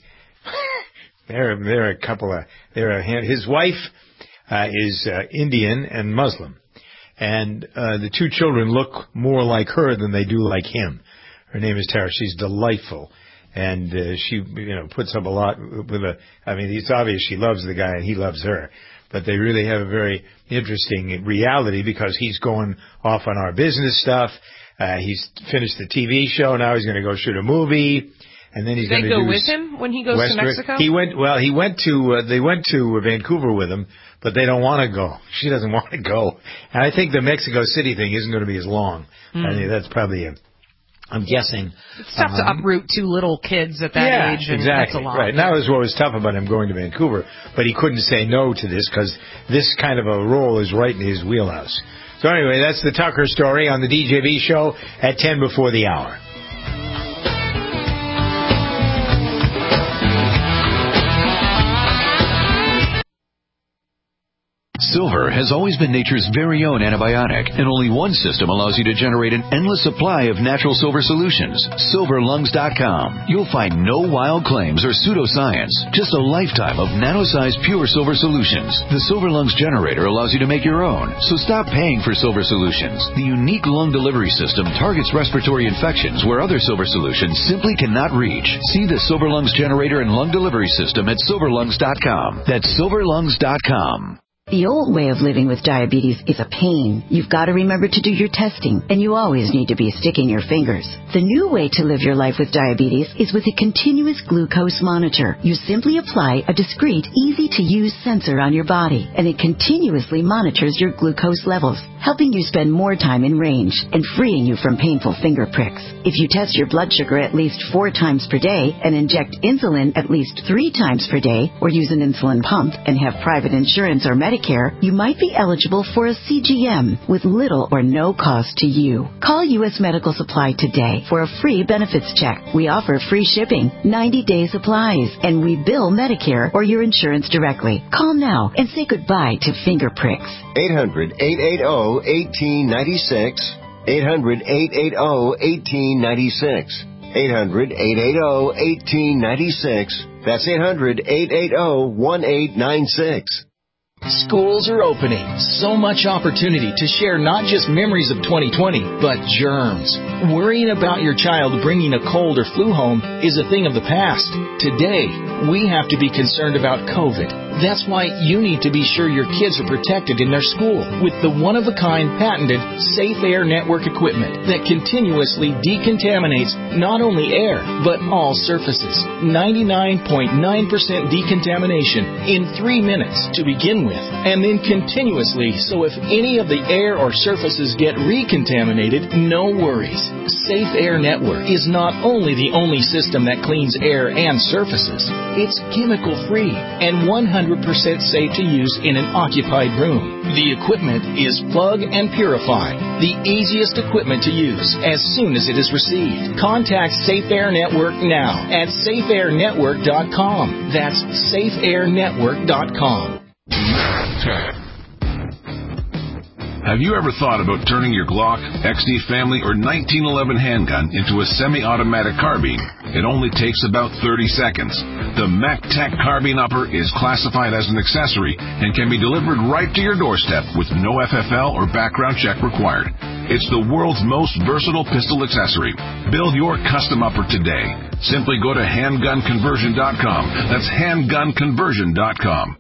They're a couple of. His wife is Indian and Muslim. And the two children look more like her than they do like him. Her name is Tara. She's delightful. And she, puts up a lot with it's obvious she loves the guy and he loves her. But they really have a very interesting reality because he's going off on our business stuff. He's finished the TV show. Now he's going to go shoot a movie. And then he's going to go with him when he goes to Mexico? They went to Vancouver with him, but they don't want to go. She doesn't want to go. And I think the Mexico City thing isn't going to be as long. I mean, that's probably I'm guessing. It's tough to uproot two little kids at that age. And exactly. That's a lot. Right. Now is what was tough about him going to Vancouver, but he couldn't say no to this because this kind of a role is right in his wheelhouse. So anyway, that's the Tucker story on the DJV show at 10 before the hour. Silver has always been nature's very own antibiotic, and only one system allows you to generate an endless supply of natural silver solutions. SilverLungs.com. You'll find no wild claims or pseudoscience, just a lifetime of nano-sized pure silver solutions. The Silver Lungs generator allows you to make your own, so stop paying for silver solutions. The unique lung delivery system targets respiratory infections where other silver solutions simply cannot reach. See the Silver Lungs generator and lung delivery system at SilverLungs.com. That's SilverLungs.com. The old way of living with diabetes is a pain. You've got to remember to do your testing, and you always need to be sticking your fingers. The new way to live your life with diabetes is with a continuous glucose monitor. You simply apply a discreet, easy-to-use sensor on your body, and it continuously monitors your glucose levels, helping you spend more time in range and freeing you from painful finger pricks. If you test your blood sugar at least 4 times per day and inject insulin at least 3 times per day, or use an insulin pump and have private insurance or Medicare, you might be eligible for a CGM with little or no cost to you. Call U.S. Medical Supply today for a free benefits check. We offer free shipping, 90-day supplies, and we bill Medicare or your insurance directly. Call now and say goodbye to finger pricks. 800-880-1896. 800-880-1896. 800-880-1896. That's 800-880-1896. Schools are opening. So much opportunity to share not just memories of 2020, but germs. Worrying about your child bringing a cold or flu home is a thing of the past. Today, we have to be concerned about COVID. That's why you need to be sure your kids are protected in their school with the one-of-a-kind patented Safe Air Network equipment that continuously decontaminates not only air, but all surfaces. 99.9% decontamination in 3 minutes to begin with, and then continuously, so if any of the air or surfaces get recontaminated, no worries. Safe Air Network is not only the only system that cleans air and surfaces, it's chemical-free and 100% safe to use in an occupied room. The equipment is plug and purify, the easiest equipment to use as soon as it is received. Contact Safe Air Network now at safeairnetwork.com. That's safeairnetwork.com. Have you ever thought about turning your Glock, XD Family, or 1911 handgun into a semi-automatic carbine? It only takes about 30 seconds. The MacTech Carbine Upper is classified as an accessory and can be delivered right to your doorstep with no FFL or background check required. It's the world's most versatile pistol accessory. Build your custom upper today. Simply go to handgunconversion.com. That's handgunconversion.com.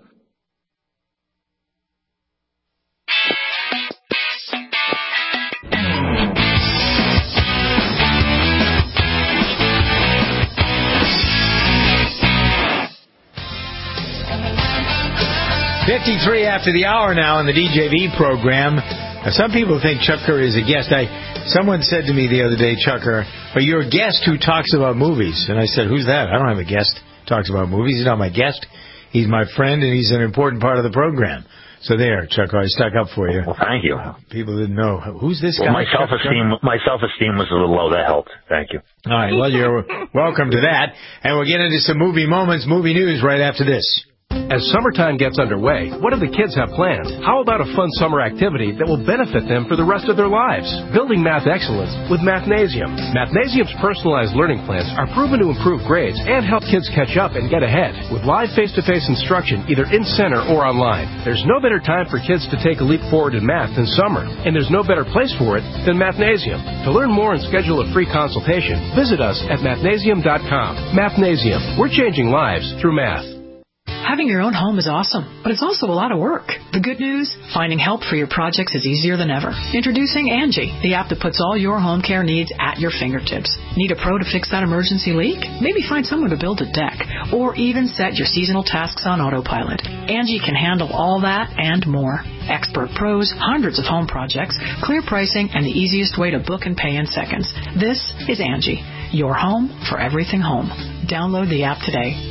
.53 after the hour now in the DJV program. Some people think Chuck Curry is a guest. Someone said to me the other day, Chucker, are you a guest who talks about movies? And I said, who's that? I don't have a guest who talks about movies. He's not my guest. He's my friend, and he's an important part of the program. So there, Chuck, I stuck up for you. Well, thank you. People didn't know. Who's this guy? My self-esteem was a little low. That helped. Thank you. All right, well, you're welcome to that. And we'll get into some movie moments, movie news right after this. As summertime gets underway, what do the kids have planned? How about a fun summer activity that will benefit them for the rest of their lives? Building math excellence with Mathnasium. Mathnasium's personalized learning plans are proven to improve grades and help kids catch up and get ahead. With live face-to-face instruction either in center or online, there's no better time for kids to take a leap forward in math than summer, and there's no better place for it than Mathnasium. To learn more and schedule a free consultation, visit us at mathnasium.com. Mathnasium. We're changing lives through math. Having your own home is awesome, but it's also a lot of work. The good news? Finding help for your projects is easier than ever. Introducing Angie, the app that puts all your home care needs at your fingertips. Need a pro to fix that emergency leak? Maybe find someone to build a deck, or even set your seasonal tasks on autopilot. Angie can handle all that and more. Expert pros, hundreds of home projects, clear pricing, and the easiest way to book and pay in seconds. This is Angie, your home for everything home. Download the app today.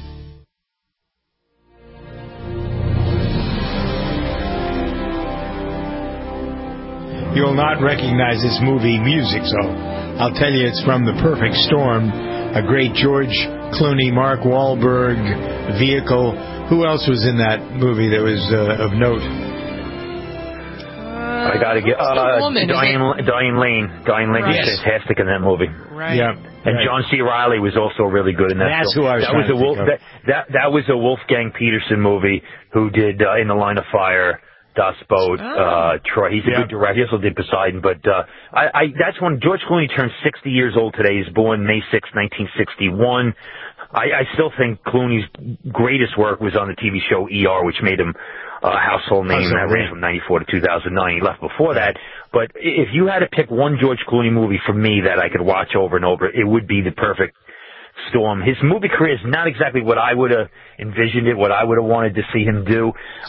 You'll not recognize this movie music, so I'll tell you it's from The Perfect Storm, a great George Clooney, Mark Wahlberg vehicle. Who else was in that movie that was of note? I got to get Diane Lane. Diane Lane was fantastic in that movie. Right. Yeah. And John C. Reilly was also really good in that. That's film. who I was trying to think of. That was a Wolfgang Peterson movie. Who did In the Line of Fire, Das Boot, Troy. He's a good director. He also did Poseidon. But that's when George Clooney turned 60 years old today. He's born May 6, 1961. I still think Clooney's greatest work was on the TV show ER, which made him a household name. That ran from 94 to 2009. He left before that. But if you had to pick one George Clooney movie for me that I could watch over and over, it would be The Perfect Storm. His movie career is not exactly what I would have envisioned it, what I would have wanted to see him do.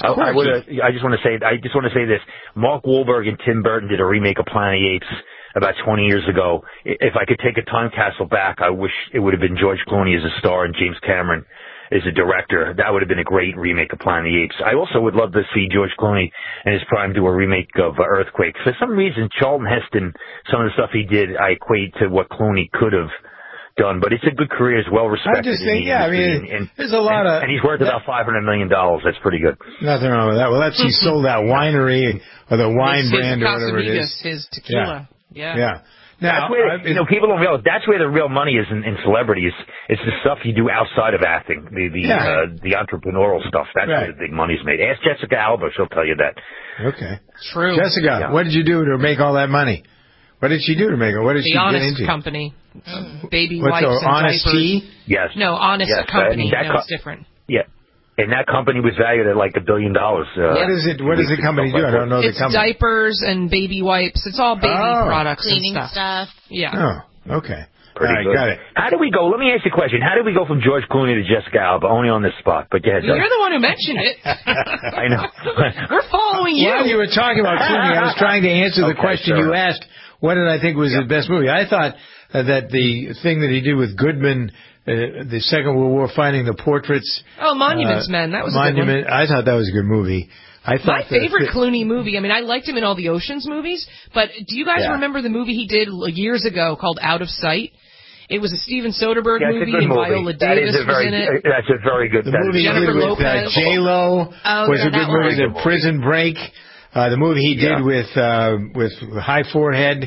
I just want to say this. Mark Wahlberg and Tim Burton did a remake of Planet of the Apes about 20 years ago. If I could take a time capsule back, I wish it would have been George Clooney as a star and James Cameron as a director. That would have been a great remake of Planet of the Apes. I also would love to see George Clooney in his prime do a remake of Earthquake. For some reason, Charlton Heston, some of the stuff he did, I equate to what Clooney could have done, but it's a good career. It's well respected. I just think, there's a lot of... And he's worth about $500 million. That's pretty good. Nothing wrong with that. Well, he sold that winery or the wine brand or whatever it is. His tequila. Yeah. Now, that's where, people don't realize that's where the real money is in celebrities. It's the stuff you do outside of acting, the entrepreneurial stuff. That's where the big money's made. Ask Jessica Alba; she'll tell you that. Okay, true. Jessica, what did you do to make all that money? What did she do to make it? What did she get into? The Honest Company, baby wipes and Honest diapers. Tea? Yes. No, Honest Company. It's different. Yeah. And that company was valued at like $1 billion. What is it? What does the company do? I don't know the company. It's diapers and baby wipes. It's all baby products, cleaning and stuff. Yeah. Oh, okay. Pretty good. Got it. How do we go? Let me ask you a question. How did we go from George Clooney to Jessica Alba? Only on this spot, but go ahead. You're the one who mentioned it. I know. We're following you. While you were talking about Clooney, I was trying to answer the question you asked. What did I think was his best movie? I thought that the thing that he did with Goodman, the Second World War, finding the portraits. Oh, Monuments Men. That was a good one. I thought that was a good movie. My favorite Clooney movie, I mean, I liked him in all the Ocean's movies, but do you guys remember the movie he did years ago called Out of Sight? It was a Steven Soderbergh movie, and Viola Davis was in it. That's a very good movie. The movie he did with J-Lo was a good movie. The Prison Break. The movie he did with High Forehead.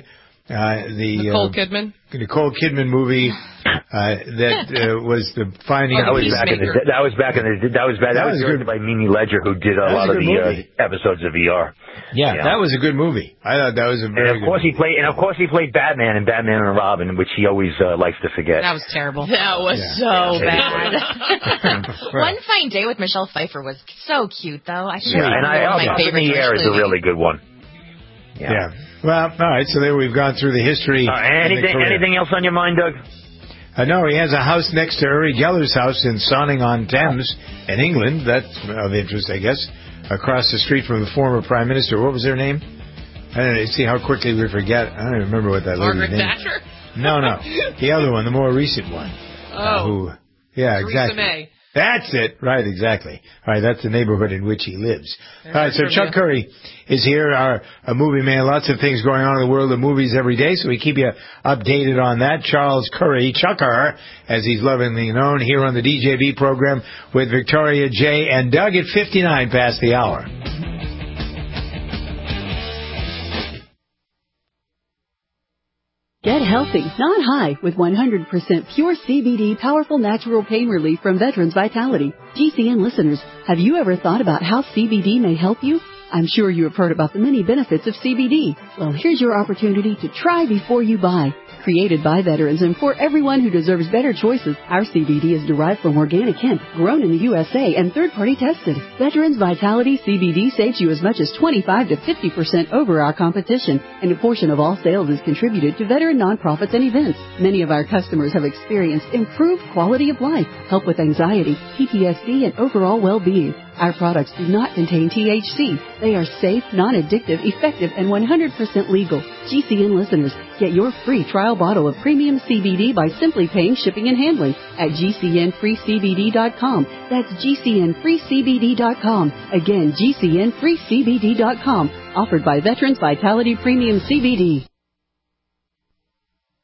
Nicole Kidman. Nicole Kidman movie that was the finding. That was directed by Mimi Ledger, who did a lot of the episodes of ER. Yeah, that was a good movie. I thought that was a very good movie. Of course he played Batman in Batman and Robin, which he always likes to forget. That was terrible. That was so bad. One Fine Day with Michelle Pfeiffer was so cute, though. I think and my favorite. The Air is a really good one. Yeah. Well, all right. So there we've gone through the history. Anything else on your mind, Doug? No, he has a house next to Uri Geller's house in Sonning-on-Thames in England. That's of interest, I guess. Across the street from the former Prime Minister. What was her name? I don't know. See how quickly we forget. I don't remember what that lady's name. Margaret Thatcher? No. The other one, the more recent one. Theresa exactly. May. That's it. Right, exactly. All right, that's the neighborhood in which he lives. All right, so Chuck Curry is here, a movie man. Lots of things going on in the world of movies every day, so we keep you updated on that. Charles Curry, Chucker, as he's lovingly known, here on the DJV program with Victoria J. and Doug at 59 past the hour. Get healthy, not high, with 100% pure CBD powerful natural pain relief from Veterans Vitality. GCN listeners, have you ever thought about how CBD may help you? I'm sure you have heard about the many benefits of CBD. Well, here's your opportunity to try before you buy. Created by veterans and for everyone who deserves better choices, our CBD is derived from organic hemp, grown in the USA and third-party tested. Veterans Vitality CBD saves you as much as 25 to 50% over our competition, and a portion of all sales is contributed to veteran nonprofits and events. Many of our customers have experienced improved quality of life, help with anxiety, PTSD, and overall well-being. Our products do not contain THC. They are safe, non-addictive, effective, and 100% legal. GCN listeners, get your free trial bottle of premium CBD by simply paying shipping and handling at GCNFreeCBD.com. That's GCNFreeCBD.com. Again, GCNFreeCBD.com. Offered by Veterans Vitality Premium CBD.